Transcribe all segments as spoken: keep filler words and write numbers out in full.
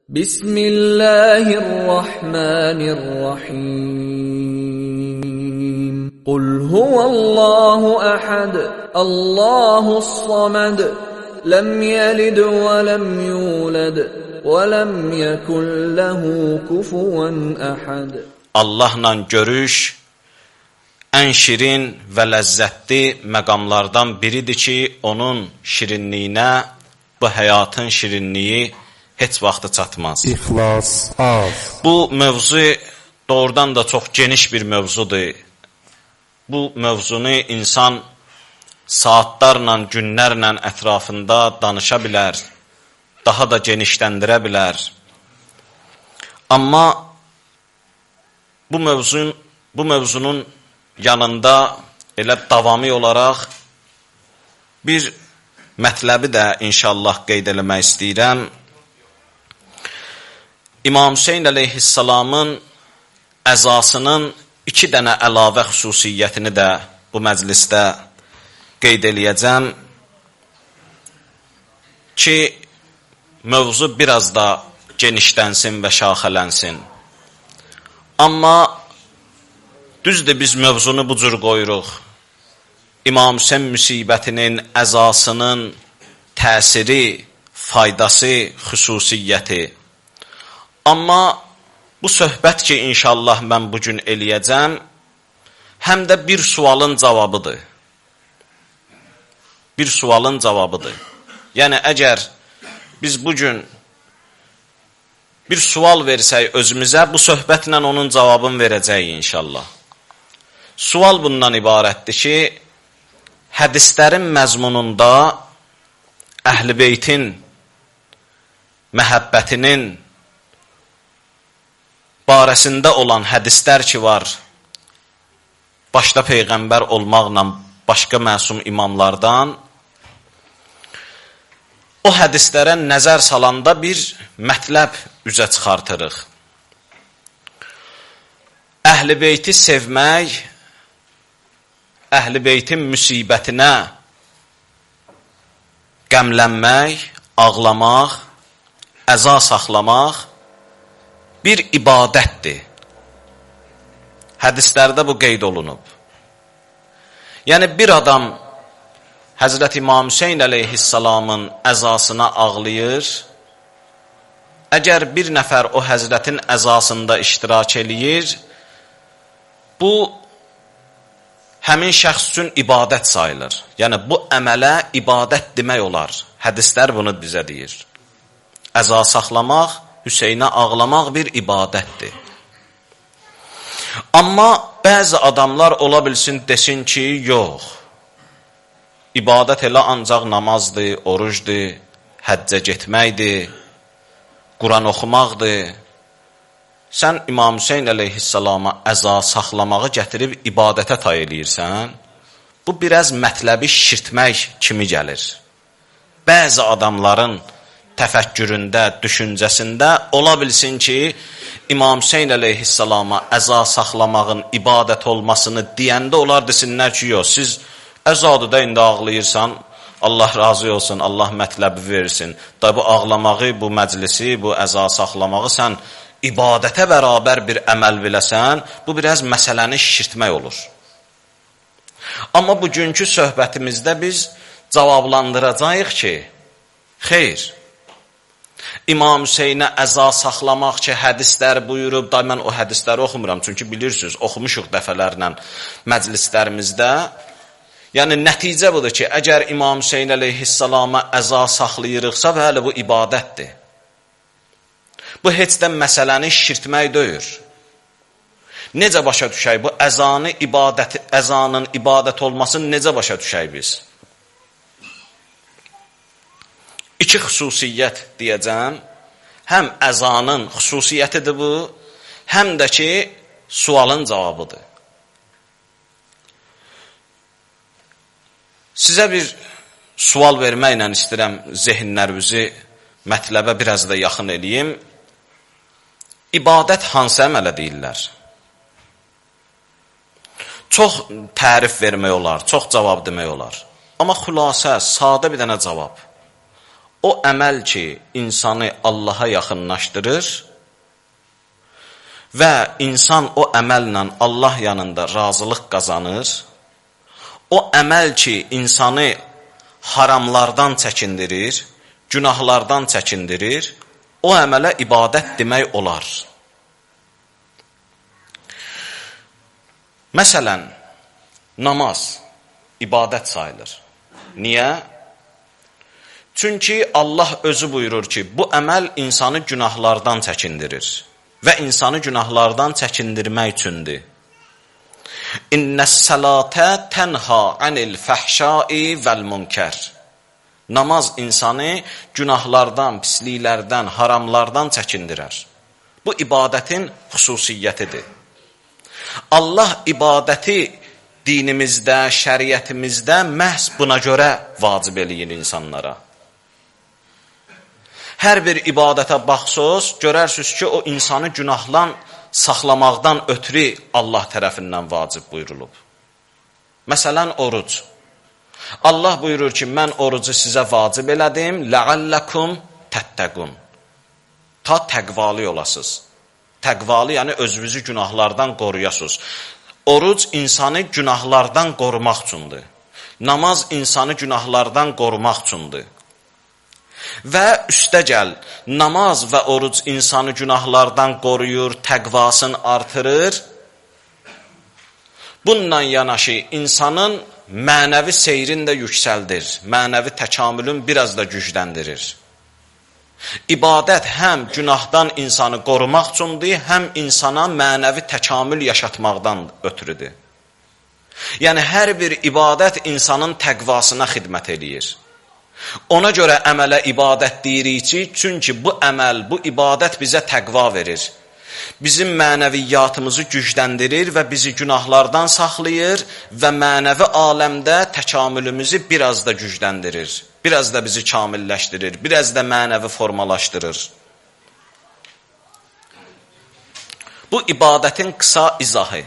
Bismillahirrahmanirrahim. Qul huvallahu ahad, Allahus samad, lam yalid və lam yulad və lam yekun lahu kufuwan ahad. Allahla görüş ən şirin və ləzzətli məqamlardan biridir ki, onun şirinliyinə bu həyatın şirinliyi heç vaxtı çatmaz. İxlas az. Bu mövzu doğrudan da çox geniş bir mövzudur. Bu mövzunu insan saatlarla, günlərlə ətrafında danışa bilər, daha da genişləndirə bilər. Amma bu mövzun, bu mövzunun yanında elə davamı olaraq bir mətləbi də inşallah qeyd eləmək istəyirəm. İmam Hüseyn əleyhissalamın əzasının iki dənə əlavə xüsusiyyətini də bu məclisdə qeyd eləyəcəm ki, mövzu biraz da genişlənsin və şaxələnsin. Amma düzdür, biz mövzunu bu cür qoyuruq. İmam Hüseyn müsibətinin, əzasının təsiri, faydası, xüsusiyyəti. Amma bu söhbət ki, inşallah mən bugün eləyəcəm, həm də bir sualın cavabıdır. Bir sualın cavabıdır. Yəni, əgər biz bugün bir sual versək özümüzə, bu söhbətlə onun cavabını verəcəyik inşallah. Sual bundan ibarətdir ki, hədislərin məzmununda Əhl-i Beytin məhəbbətinin barəsində olan hədislər ki var, başda Peyğəmbər olmaqla başqa məsum imamlardan, o hədislərə nəzər salanda bir mətləb üzə çıxartırıq. Əhl-i Beyti sevmək, Əhl-i Beytin müsibətinə qəmlənmək, ağlamaq, əza saxlamaq bir ibadətdir. Hədislərdə bu qeyd olunub. Yəni, bir adam Həzrət İmam Hüseyn əleyhissalamın əzasına ağlayır, əgər bir nəfər o həzrətin əzasında iştirak eləyir, bu həmin şəxs üçün ibadət sayılır. Yəni, bu əmələ ibadət demək olar. Hədislər bunu bizə deyir. Əza saxlamaq, Hüseynə ağlamaq bir ibadətdir. Amma bəzi adamlar ola bilsin, desin ki, yox. İbadət elə ancaq namazdır, orucdur, həccə getməkdir, Quran oxumaqdır. Sən İmam Hüseyn əleyhissalama əza saxlamağı gətirib ibadətə tay eləyirsən, bu biraz mətləbi şişirtmək kimi gəlir. Bəzi adamların təfəkküründə, düşüncəsində ola bilsin ki, İmam Hüseyn əleyhissalama əza saxlamağın ibadət olmasını deyəndə onlar desinlər ki, yox, siz əzadır da indi ağlayırsan, Allah razı olsun, Allah mətləbi versin. Da bu ağlamağı, bu məclisi, bu əza saxlamağı sən ibadətə bərabər bir əməl biləsən, bu biraz məsələni şişirtmək olur. Amma bugünkü söhbətimizdə biz cavablandıracağıq ki, xeyr, İmam Hüseynə əza saxlamaq ki, hədislər buyurub, da mən o hədisləri oxumuram, çünki bilirsiniz, oxumuşuq dəfələrlə məclislərimizdə. Yəni, nəticə budur ki, əgər İmam Hüseyn əleyhissalama əza saxlayırıqsa, bəli, bu ibadətdir. Bu, heç də məsələni şişirtmək deyir. Necə başa düşək? Bu, əzanı ibadət, əzanın ibadət olmasını necə başa düşək biz? İki xüsusiyyət deyəcəm. Həm əzanın xüsusiyyətidir bu, həm də ki, sualın cavabıdır. Sizə bir sual verməklə istəyirəm zehinlərinizi mətləbə biraz da yaxın eləyim. İbadət hansı əmələ deyirlər? Çox tərif vermək olar, çox cavab demək olar. Amma xülasə, sadə bir dənə cavab. o əməl ki, insanı Allaha yaxınlaşdırır və insan o əməllə Allah yanında razılıq qazanır, o əməl ki, insanı haramlardan çəkindirir, günahlardan çəkindirir, o əmələ ibadət demək olar. Məsələn, namaz ibadət sayılır. Niyə? Çünki Allah özü buyurur ki, bu əməl insanı günahlardan çəkindirir və insanı günahlardan çəkindirmək üçündür. İnnəs-sələtə tənha anil fəhşai vəl-münkər. Namaz insanı günahlardan, pisliklərdən, haramlardan çəkindirər. Bu ibadətin xüsusiyyətidir. Allah ibadəti dinimizdə, şəriətimizdə məhz buna görə vacib eləyir insanlara. Hər bir ibadətə baxsınız, görərsiniz ki, o insanı günahdan saxlamaqdan ötürü Allah tərəfindən vacib buyurulub. Məsələn, oruc. Allah buyurur ki, mən orucu sizə vacib elədim, ləalləkum təttəqun. Ta təqvalı olasınız. Təqvalı, yəni özünüzü günahlardan qoruyasınız. Oruc insanı günahlardan qorumaq üçündür. Namaz insanı günahlardan qorumaq üçündür. Və üstə gəl, namaz və oruc insanı günahlardan qoruyur, təqvasını artırır. Bununla yanaşı insanın mənəvi seyrini də yüksəldir, mənəvi təkamülün biraz da gücləndirir. İbadət həm günahdan insanı qorumaq üçündür, həm insana mənəvi təkamül yaşatmaqdan ötürüdür. Yəni, hər bir ibadət insanın təqvasına xidmət eləyir. Ona görə əmələ ibadət deyirik ki, çünki bu əməl, bu ibadət bizə təqva verir. Bizim mənəviyyatımızı gücləndirir və bizi günahlardan saxlayır və mənəvi aləmdə təkamülümüzü biraz da gücləndirir. Biraz da bizi kamilləşdirir, biraz da mənəvi formalaşdırır. Bu ibadətin qısa izahı.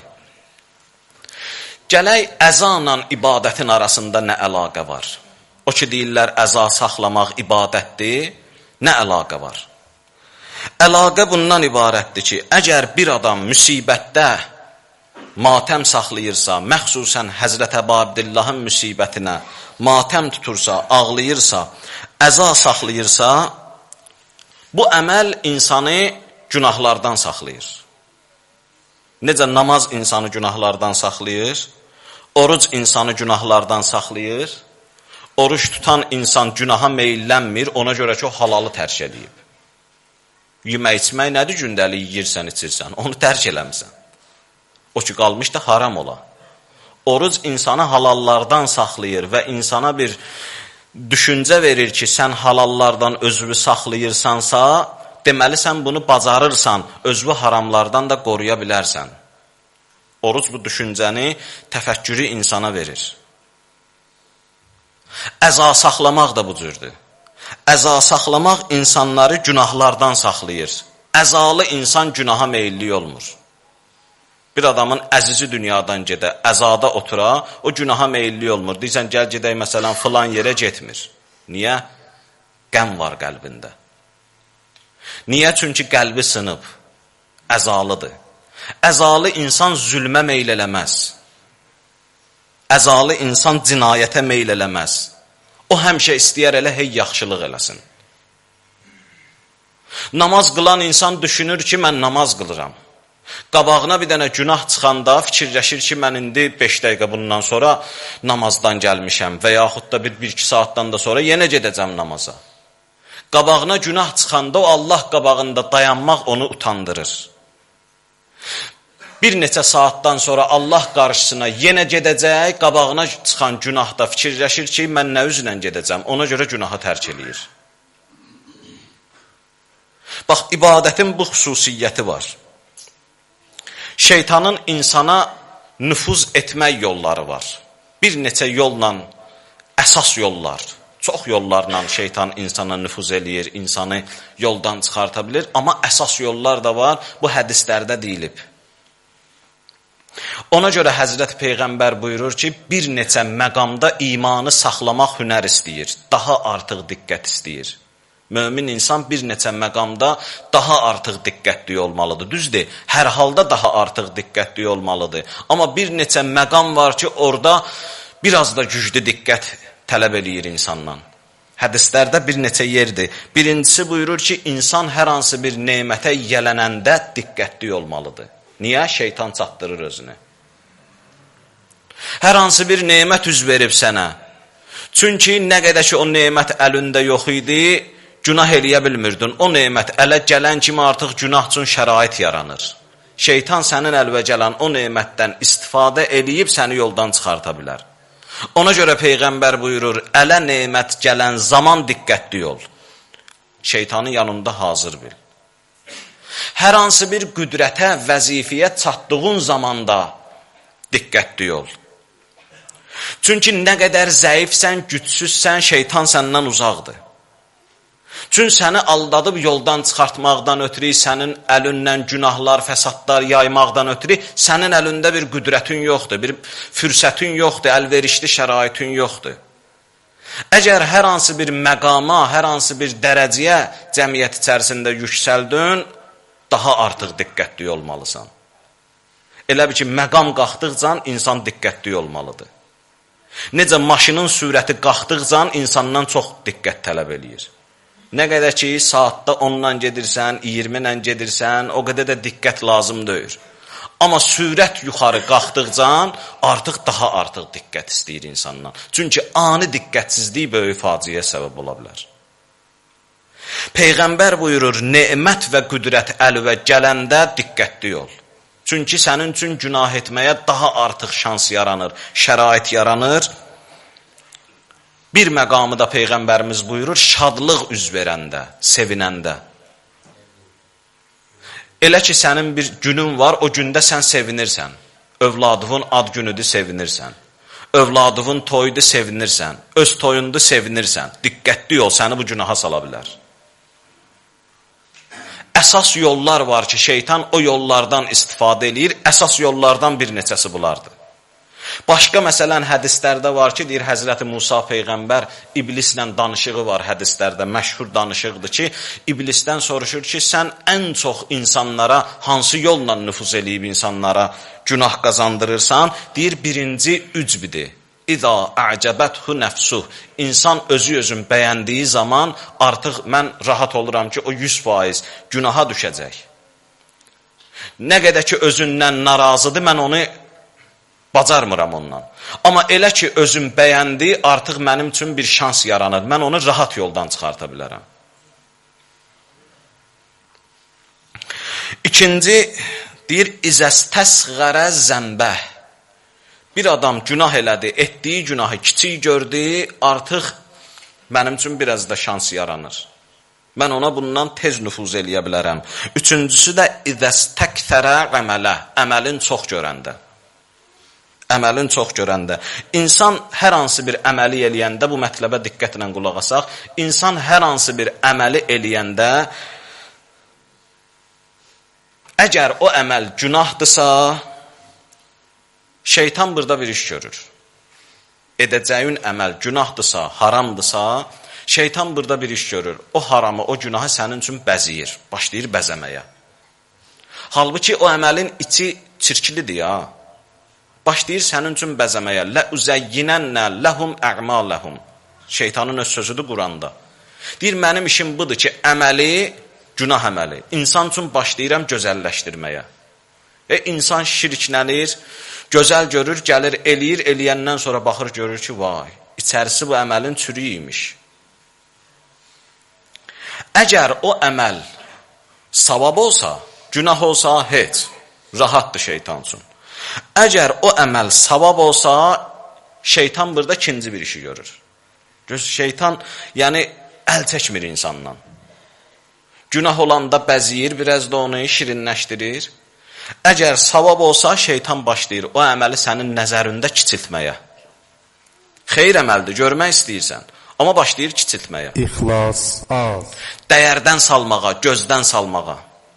Gələk, əzanla ibadətin arasında nə əlaqə var? O ki, deyirlər, əza saxlamaq ibadətdir, nə əlaqə var? Əlaqə bundan ibarətdir ki, əgər bir adam müsibətdə matəm saxlayırsa, məxsusən Həzrət Əbu Abdillahın müsibətinə matəm tutursa, ağlayırsa, əza saxlayırsa, bu əməl insanı günahlardan saxlayır. Necə namaz insanı günahlardan saxlayır, oruc insanı günahlardan saxlayır, oruç tutan insan günaha meyillənmir, ona görə ki, o halalı tərk edib. Yemək içmək nədir? Gündəlik yiyirsən, içirsən, onu tərk eləmirsən. O ki, qalmış da haram ola. Oruc insanı halallardan saxlayır və insana bir düşüncə verir ki, sən halallardan özünü saxlayırsansa, deməli sən bunu bacarırsan, özünü haramlardan da qoruya bilərsən. Oruc bu düşüncəni, təfəkkürü insana verir. Əza saxlamaq da bu cürdür. Əza saxlamaq insanları günahlardan saxlayır. Əzalı insan günaha meyilli olmur. Bir adamın əzizi dünyadan gedə, əzada otura, o günaha meyilli olmur. Deyirsən, gəl gedək, məsələn, filan yerə getmir. Niyə? Qəm var qəlbində. Niyə? Çünki qəlbi sınıb, əzalıdır. Əzalı insan zülmə meyl eləməz. Əzalı insan cinayətə meyl eləməz. O həmişə istəyər elə hey yaxşılıq eləsin. Namaz qılan insan düşünür ki, mən namaz qılıram. Qabağına bir dənə günah çıxanda fikirləşir ki, mən indi beş dəqiqə bundan sonra namazdan gəlmişəm və yaxud da bir iki saatdan da sonra yenə gedəcəm namaza. Qabağına günah çıxanda o Allah qabağında dayanmaq onu utandırır. Bir neçə saatdan sonra Allah qarşısına yenə gedəcək, qabağına çıxan günahda fikirləşir ki, mən nə üzlə gedəcəm, ona görə günahı tərk eləyir. Bax, ibadətin bu xüsusiyyəti var. Şeytanın insana nüfuz etmək yolları var. Bir neçə yolla, əsas yollar, çox yollarla şeytan insana nüfuz eləyir, insanı yoldan çıxarta bilir, amma əsas yollar da var, bu hədislərdə deyilib. Ona görə Həzrət Peyğəmbər buyurur ki, bir neçə məqamda imanı saxlamaq hünər istəyir, daha artıq diqqət istəyir. Mömin insan bir neçə məqamda daha artıq diqqətli olmalıdır. Düzdür, hər halda daha artıq diqqətli olmalıdır. Amma bir neçə məqam var ki, orada biraz da güclü diqqət tələb eləyir insandan. Hədislərdə bir neçə yerdir. Birincisi buyurur ki, insan hər hansı bir nemətə yiyələnəndə diqqətli olmalıdır. Niyə? Şeytan çatdırır özünü. Hər hansı bir nemət üz verib sənə. Çünki nə qədər ki, o nemət əlində yox idi, günah eləyə bilmirdin. O nemət ələ gələn kimi artıq günah üçün şərait yaranır. Şeytan sənin əlvə gələn o nemətdən istifadə eləyib səni yoldan çıxarta bilər. Ona görə Peyğəmbər buyurur, ələ nemət gələn zaman diqqətli ol. Şeytanın yanında hazır bil. Hər hansı bir qüdrətə, vəzifəyə çatdığın zamanda diqqətli ol. Çünki nə qədər zəifsən, gücsüzsən, şeytan səndən uzaqdır. Çünki səni aldadıb yoldan çıxartmaqdan ötürü, sənin əlindən günahlar, fəsadlar yaymaqdan ötürü, sənin əlində bir qüdrətin yoxdur, bir fürsətin yoxdur, əlverişli şəraitin yoxdur. Əgər hər hansı bir məqama, hər hansı bir dərəcəyə cəmiyyət içərisində yüksəldin, daha artıq diqqətli olmalısan. Elə bir ki, məqam qalxdıqca insan diqqətli olmalıdır. Necə maşının sürəti qalxdıqca insandan çox diqqət tələb eləyir. Nə qədər ki, saatda ondan gedirsən, iyirmi ilə gedirsən, o qədər də diqqət lazım deyir. Amma sürət yuxarı qalxdıqca artıq daha artıq diqqət istəyir insandan. Çünki ani diqqətsizlik böyük faciəyə səbəb ola bilər. Peyğəmbər buyurur, nemət və qüdrət əlvə gələndə diqqətli ol. Çünki sənin üçün günah etməyə daha artıq şans yaranır, şərait yaranır. Bir məqamı da Peyğəmbərimiz buyurur, şadlıq üz verəndə, sevinəndə. Elə ki, sənin bir günün var, o gündə sən sevinirsən. Övladının ad günüdür, sevinirsən. Övladının toyudur, sevinirsən. Öz toyundur, sevinirsən. Diqqətli ol, səni bu günaha sala bilər. Əsas yollar var ki, şeytan o yollardan istifadə edir. Əsas yollardan bir neçəsi bulardır. Başqa məsələn hədislərdə var ki, deyir Həzrəti Musa Peyğəmbər iblislə danışığı var hədislərdə, məşhur danışıqdır ki, iblisdən soruşur ki, sən ən çox insanlara hansı yolla nüfuz eləyib insanlara günah qazandırırsan? Deyir, birinci ücbidir. İza a'cabəthu nəfsuh. İnsan özü özün bəyəndiyi zaman artıq mən rahat oluram ki, o yüz faiz günaha düşəcək. Nə qədər ki, özündən narazıdır, mən onu bacarmıram ondan. Amma elə ki, özüm bəyəndi, artıq mənim üçün bir şans yaranır. Mən onu rahat yoldan çıxarta bilərəm. İkinci, deyir, İzəstəsğərə zəmbəh. Bir adam günah elədi, etdiyi günahı kiçik gördü, artıq mənim üçün biraz da şans yaranır. Mən ona bundan tez nüfuz eləyə bilərəm. Üçüncüsü də İzəstəkfərə əmələ, əməlin çox görəndə. Əməlin çox görəndə. İnsan hər hansı bir əməli eləyəndə, bu mətləbə diqqətlə qulaq asaq, insan hər hansı bir əməli eləyəndə, əgər o əməl günahdırsa, şeytan burada bir iş görür. Edəcəyin əməl günahdırsa, haramdırsa, şeytan burada bir iş görür. O haramı, o günahı sənin üçün bəziyir, başlayır bəzəməyə. Halbuki o əməlin içi çirklidir ya. Başlayır sənin üçün bəzəməyə. Ləuzəyyinənnə ləhum ə'maləhum. Şeytanın öz sözüdür Quranda. Deyir, mənim işim budur ki, əməli, günah əməli. İnsan üçün başlayıram gözəlləşdirməyə. E, insan şirklənir, gözəl görür, gəlir, eləyir, eləyəndən sonra baxır, görür ki, vay, içərisi bu əməlin çürüyüymüş. Əgər o əməl savab olsa, günah olsa, heç, rahatdır şeytan üçün. Əgər o əməl savab olsa, şeytan burada ikinci bir işi görür. Şeytan, yəni, əl çəkmir insandan. Günah olanda bəziyir, biraz da onu şirinləşdirir. Əgər savab olsa, şeytan başlayır o əməli sənin nəzərində kiçiltməyə. Xeyr əməldir, görmək istəyirsən, amma başlayır kiçiltməyə. İxlas, az. Dəyərdən salmağa, gözdən salmağa.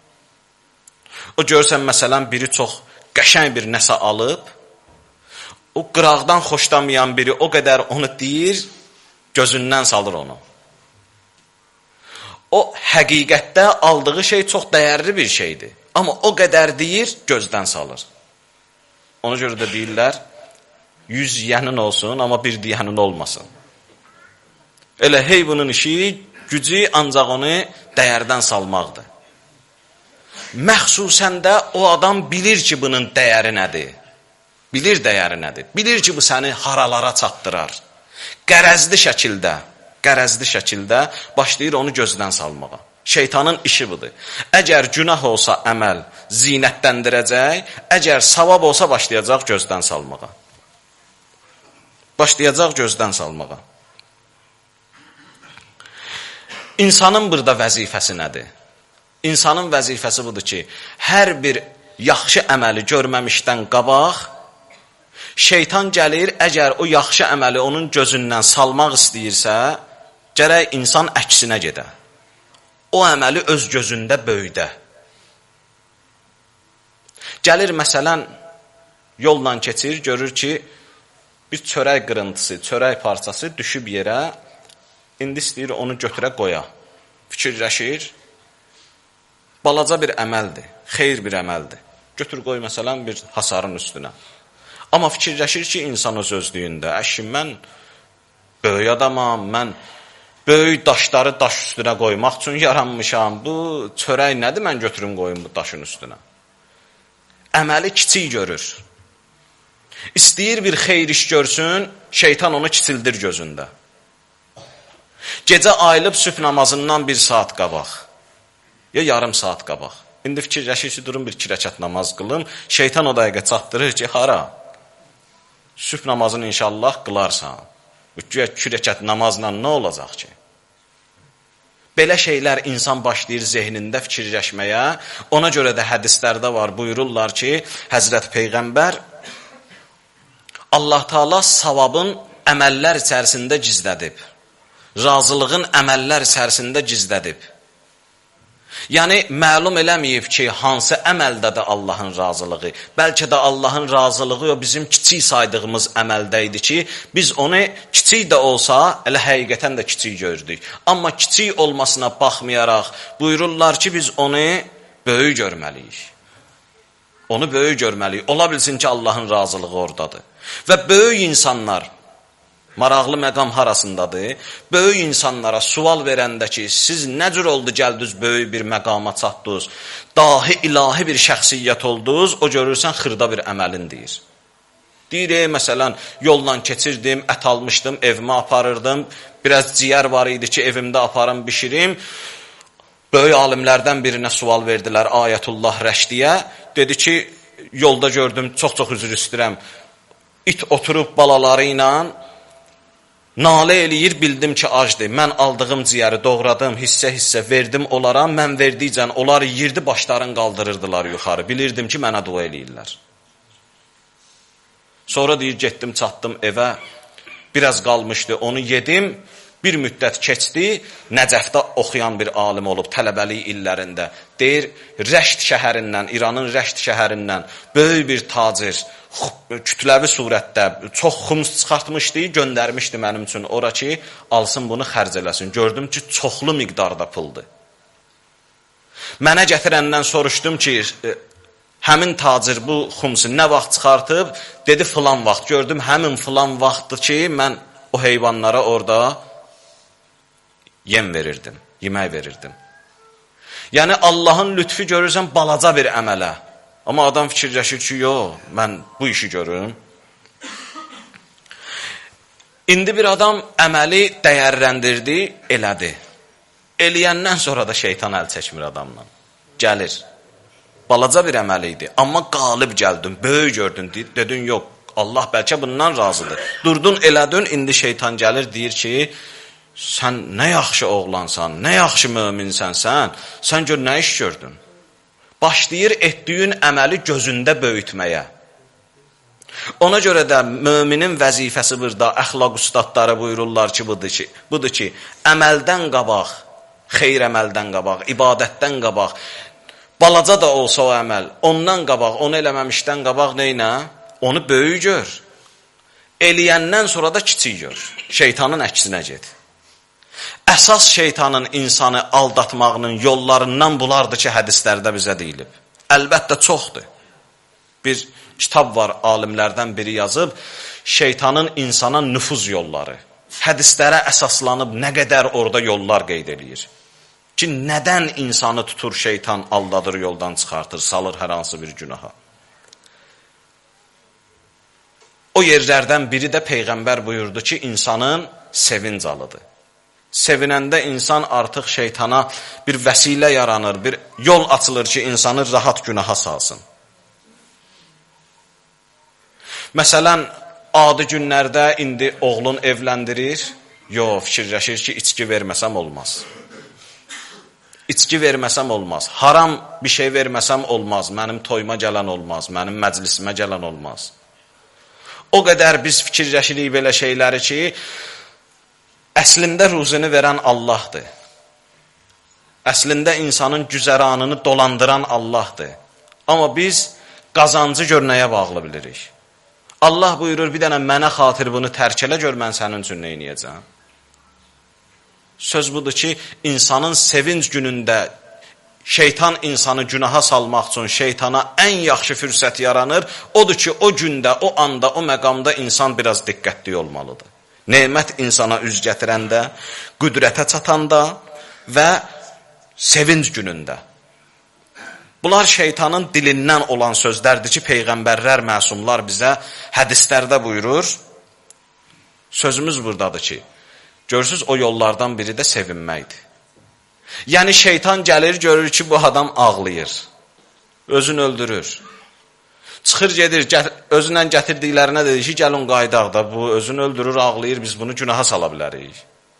O görsən, məsələn, biri çox qəşəng bir nəsə alıb, o qıraqdan xoşlamayan biri o qədər onu deyir, gözündən salır onu. o həqiqətdə aldığı şey çox dəyərli bir şeydir. Amma o qədər deyir, gözdən salır. Ona görə də deyirlər, yüz yənin olsun, amma bir deyənin olmasın. Elə hey bunun işi, gücü ancaq onu dəyərdən salmaqdır. Məxsusən də o adam bilir ki, bunun dəyəri nədir. Bilir dəyəri nədir. Bilir ki, bu səni haralara çatdırar. Qərəzli şəkildə, qərəzli şəkildə başlayır onu gözdən salmağa. Şeytanın işi budur. Əgər günah olsa əməl zinətləndirəcək, əgər savab olsa başlayacaq gözdən salmağa. Başlayacaq gözdən salmağa. İnsanın burada vəzifəsi nədir? İnsanın vəzifəsi budur ki, hər bir yaxşı əməli görməmişdən qabaq, şeytan gəlir, əgər o yaxşı əməli onun gözündən salmaq istəyirsə, gərək insan əksinə gedə. O əməli öz gözündə böyüdə. Gəlir, məsələn, yolla keçir, görür ki, bir çörək qırıntısı, çörək parçası düşüb yerə, indi istəyir onu götürə qoya. Fikirləşir, balaca bir əməldir, xeyir bir əməldir. Götür qoy, məsələn, bir hasarın üstünə. Amma fikirləşir ki, insan öz özlüyündə, əşim, mən böyük adamam, mən böyük daşları daş üstünə qoymaq üçün yaranmışam. Bu çörək nədir, mən götürüm qoyum bu daşın üstünə. Əməli kiçik görür. İstəyir bir xeyir iş görsün, şeytan onu kiçildir gözündə. Gecə ayılıb sübh namazından bir saat qabaq, ya yarım saat qabaq. İndi fikirləşir ki, durum bir iki rəkat namaz qılım. Şeytan o dəqiqə çatdırır ki, hara? Sübh namazını inşallah qılarsan. Güya iki rəkat namazla nə olacaq ki? Belə şeylər insan başlayır zehnində fikirləşməyə. Ona görə də hədislərdə var, buyururlar ki, Həzrət Peyğəmbər Allah Taala savabın əməllər içərisində gizlədib. Razılığın əməllər içərisində gizlədib. Yəni, məlum eləməyib ki, hansı əməldədir Allahın razılığı. Bəlkə də Allahın razılığı o bizim kiçik saydığımız əməldə idi ki, biz onu kiçik də olsa, elə həqiqətən də kiçik gördük. Amma kiçik olmasına baxmayaraq, buyururlar ki, biz onu böyük görməliyik. Onu böyük görməliyik. Ola bilsin ki, Allahın razılığı oradadır. Və böyük insanlar, maraqlı məqam harasındadır? Böyük insanlara sual verəndə ki, siz nə cür oldu gəldiniz, böyük bir məqama çatdınız, dahi ilahi bir şəxsiyyət oldunuz, o görürsən xırda bir əməlin deyir. Deyir, ey, məsələn, yolla keçirdim, ət almışdım, evimə aparırdım, biraz ciyər var idi ki, evimdə aparım, bişirim. Böyük alimlərdən birinə sual verdilər, Ayətullah Rəşdiyə. Dedi ki, yolda gördüm, çox-çox üzr istəyirəm, it oturub balaları ilə nalə eləyir, bildim ki, acdır. Mən aldığım ciyəri doğradım, hissə-hissə verdim onlara. Mən verdikcən onlar yirdi, başlarını qaldırırdılar yuxarı. Bilirdim ki, mənə dua eləyirlər. Sonra deyir, getdim, çatdım evə. Biraz qalmışdı, onu yedim. Bir müddət keçdi. Nəcəfdə oxuyan bir alim olub, tələbəlik illərində. Deyir, Rəşd şəhərindən, İranın Rəşd şəhərindən böyük bir tacir, kütləvi surətdə çox xums çıxartmışdı, göndərmişdi mənim üçün ora ki, alsın bunu xərc eləsin. Gördüm ki, çoxlu miqdarda puldur. Mənə gətirəndən soruşdum ki, həmin tacir bu xumsu nə vaxt çıxartıb? Dedi, filan vaxt. Gördüm, həmin filan vaxtdır ki, mən o heyvanlara orada yem verirdim, yemək verirdim. Yəni, Allahın lütfi görürsən balaca bir əmələ. Amma adam fikirləşir ki, yox, mən bu işi görürüm. İndi bir adam əməli dəyərləndirdi, elədi. Eləyəndən sonra da şeytan əl çəkmir adamla. Gəlir. Balaca bir əməli idi, amma qalib gəldin, böyük gördün, dedin, yox, Allah bəlkə bundan razıdır. Durdun, elədin, indi şeytan gəlir, deyir ki, sən nə yaxşı oğlansan, nə yaxşı möminsən sən, sən gör nə iş gördün. Başlayır etdiyin əməli gözündə böyütməyə. Ona görə də möminin vəzifəsi burada, əxlaq ustadları buyururlar ki, budur ki, budur ki, əməldən qabaq, xeyr əməldən qabaq, ibadətdən qabaq, balaca da olsa o əməl, ondan qabaq, onu eləməmişdən qabaq neynə? Onu böyük gör. Eləyəndən sonra da kiçik gör. Şeytanın əksinə get. əsas şeytanın insanı aldatmağının yollarından bunlardır ki, hədislərdə bizə deyilib. Əlbəttə çoxdur. Bir kitab var, alimlərdən biri yazıb, şeytanın insana nüfuz yolları. Hədislərə əsaslanıb nə qədər orada yollar qeyd edir. Ki, nədən insanı tutur şeytan, aldadır, yoldan çıxartır, salır hər hansı bir günaha. O yerlərdən biri də Peyğəmbər buyurdu ki, insanın sevinc alıdır. Sevinəndə insan artıq şeytana bir vəsilə yaranır, bir yol açılır ki, insanı rahat günaha salsın. Məsələn, adi günlərdə indi oğlun evləndirir, yox, fikirləşir ki, içki verməsəm olmaz. İçki verməsəm olmaz, haram bir şey verməsəm olmaz, mənim toyuma gələn olmaz, mənim məclisimə gələn olmaz. O qədər biz fikirləşirik belə şeyləri ki, əslində ruzini verən Allahdır. Əslində insanın güzəranını dolandıran Allahdır. Amma biz qazancı görnəyə bağlı bilirik. Allah buyurur, bir dənə mənə xatir bunu tərk elə gör, mən sənin üçün neyniyəcəm? Söz budur ki, insanın sevinç günündə şeytan insanı günaha salmaq üçün şeytana ən yaxşı fürsət yaranır. Odur ki, o gündə, o anda, o məqamda insan biraz diqqətli olmalıdır. Nemət insana üz gətirəndə, qüdrətə çatanda və sevinç günündə. Bunlar şeytanın dilindən olan sözlərdir ki, peyğəmbərlər, məsumlar bizə hədislərdə buyurur. Sözümüz buradadır ki, görürsünüz, o yollardan biri də sevinməkdir. Yəni, şeytan gəlir, görür ki, bu adam ağlayır, özünü öldürür. Çıxır, gedir, özündən gətirdiklərinə dedi ki, gəlin qaydaq da, bu özünü öldürür, ağlayır, biz bunu günaha sala bilərik.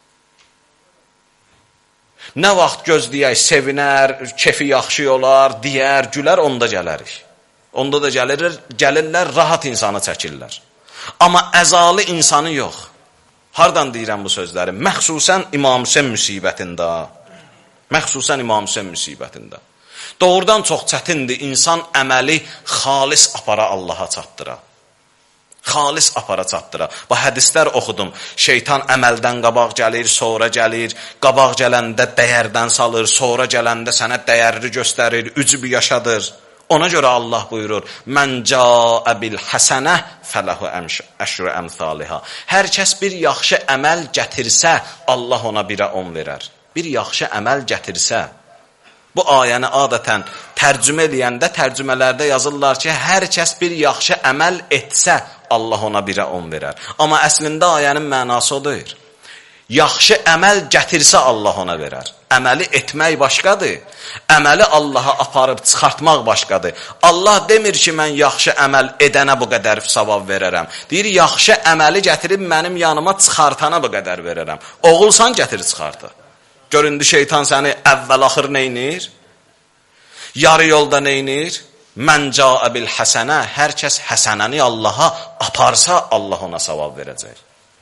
Nə vaxt gözləyək, sevinər, kefi yaxşı olar, deyər, gülər, onda gələrik. Onda da gəlir, gəlirlər, rahat insanı çəkirlər. Amma əzalı insanı yox. Hardan deyirəm bu sözləri? Məxsusən İmam Hüseyn müsibətində. Məxsusən İmam Hüseyn müsibətində. Doğrudan çox çətindir insan əməli xalis apara Allaha çatdıra. Xalis apara çatdıra. Bu hədislər oxudum. Şeytan əməldən qabaq gəlir, sonra gəlir. Qabaq gələndə dəyərdən salır, sonra gələndə sənə dəyərli göstərir, ücüb yaşadır. Ona görə Allah buyurur, Mən cəə bil həsənə fələhu əşrü əmthaliha. Hər kəs bir yaxşı əməl gətirsə, Allah ona birə on verər. Bir yaxşı əməl gətirsə. Bu ayəni adətən tərcümə eləyəndə, tərcümələrdə yazırlar ki, hər kəs bir yaxşı əməl etsə, Allah ona birə on verər. Amma əslində ayənin mənası o deyir. Yaxşı əməl gətirsə, Allah ona verər. Əməli etmək başqadır. Əməli Allaha aparıb çıxartmaq başqadır. Allah demir ki, mən yaxşı əməl edənə bu qədər savab verərəm. Deyir, yaxşı əməli gətirib mənim yanıma çıxartana bu qədər verərəm. Oğulsan gətir çıxartı. Göründü şeytan səni əvvəl-axır neynir? Yarı yolda neynir? Mən cəə bil həsənə. Hər kəs həsənəni Allaha aparsa, Allah ona savab verəcək.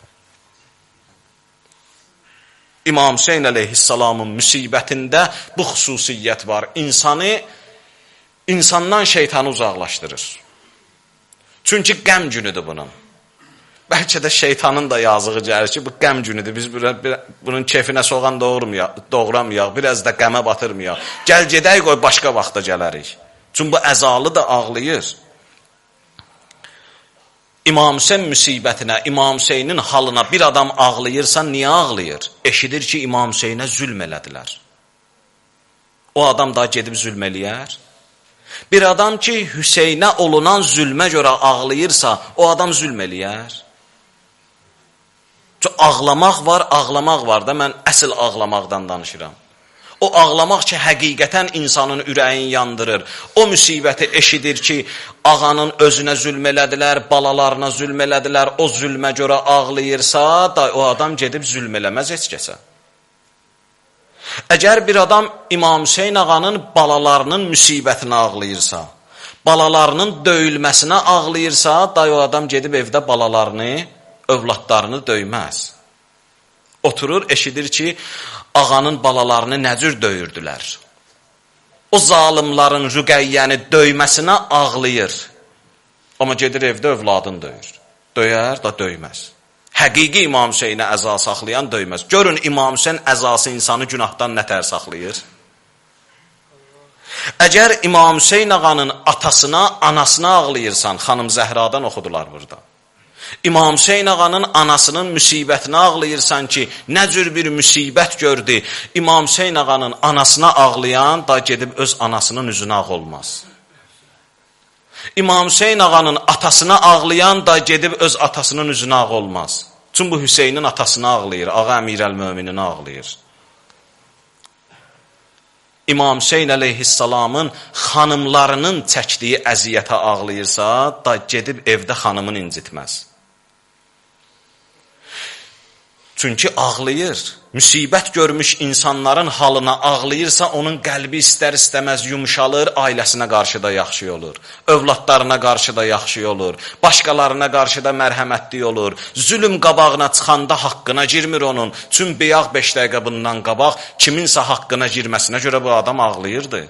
İmam Hüseyn əleyhissalamın müsibətində bu xüsusiyyət var. İnsanı, insandan şeytanı uzaqlaşdırır. Çünki qəm günüdür bunun. Bəlkə də şeytanın da yazığı gəlir ki, bu qəm günüdür. Biz bunun kefinə soğan doğramayaq, biraz da qəmə batırmayaq. Gəl gedək, qoy başqa vaxta gələrik. Çünki bu əzalı da ağlayır. İmam Hüseyn müsibətinə, İmam Hüseynin halına bir adam ağlayırsa, niyə ağlayır? Eşidir ki, İmam Hüseynə zülm elədilər. O adam da gedib zülm eləyər. Bir adam ki, Hüseynə olunan zülmə görə ağlayırsa, o adam zülm eləyər. Çünki ağlamaq var, ağlamaq var da, mən əsl ağlamaqdan danışıram. O ağlamaq ki, həqiqətən insanın ürəyin yandırır. O müsibəti eşidir ki, ağanın özünə zülm elədilər, balalarına zülm elədilər, o zülmə görə ağlayırsa, da o adam gedib zülm eləməz heç kəsə. Əgər bir adam İmam Hüseyn ağanın balalarının müsibətinə ağlayırsa, balalarının döyülməsinə ağlayırsa, da o adam gedib evdə balalarını, övladlarını döyməz. Oturur, eşidir ki, ağanın balalarını nəcür döyürdülər. O zalimların Rüqəyyəni döyməsinə ağlayır. Amma gedir evdə övladını döyür. Döyər da döyməz. Həqiqi İmam Hüseynə əza saxlayan döyməz. Görün İmam Hüseyn əzası insanı günahdan nətər saxlayır? Əgər İmam Hüseyn ağanın atasına, anasına ağlayırsan, xanım Zəhradan oxudular burada. İmam Hüseyn ağanın anasının müsibətinə ağlayırsan ki, nə cür bir müsibət gördü. İmam Hüseyn ağanın anasına ağlayan da gedib öz anasının üzünə ağ olmaz. İmam Hüseyn ağanın atasına ağlayan da gedib öz atasının üzünə ağ olmaz. Çünki bu Hüseynin atasına ağlayır, ağa Əmirəl-Mömininə ağlayır. İmam Hüseyn əleyhissalamın xanımlarının çəkdiyi əziyyətə ağlayırsa, da gedib evdə xanımını incitməz. Çünki ağlayır. Müsibət görmüş insanların halına ağlayırsa, onun qəlbi istər-istəməz yumuşalır, ailəsinə qarşı da yaxşı olur. Övladlarına qarşı da yaxşı olur. Başqalarına qarşı da mərhəmətli olur. Zülüm qabağına çıxanda haqqına girmir onun. Çün beyaq beş dəqiqə bundan qabaq kiminsə haqqına girməsinə görə bu adam ağlayırdı.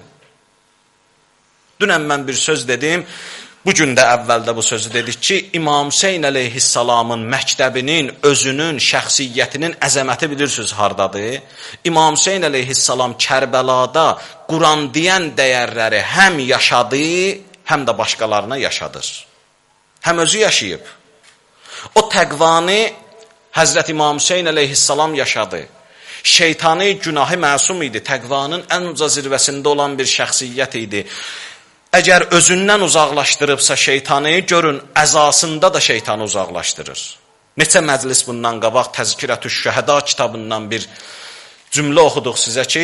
Dünən mən bir söz dedim. Bugün də əvvəldə bu sözü dedik ki, İmam Hüseyn əleyhissalamın məktəbinin, özünün, şəxsiyyətinin əzəməti bilirsiniz hardadır? İmam Hüseyn əleyhissalam Kərbəlada Quran deyən dəyərləri həm yaşadı, həm də başqalarına yaşadır. Həm özü yaşayıb. O təqvanı Həzrət İmam Hüseyn əleyhissalam yaşadı. Şeytanı, günahı məsum idi. Təqvanın ən uca zirvəsində olan bir şəxsiyyət idi. Əgər özündən uzaqlaşdırıbsa şeytanı, görün, əzasında da şeytanı uzaqlaşdırır. Neçə məclis bundan qabaq Təzkirətüş Şəhəda kitabından bir cümlə oxuduq sizə ki,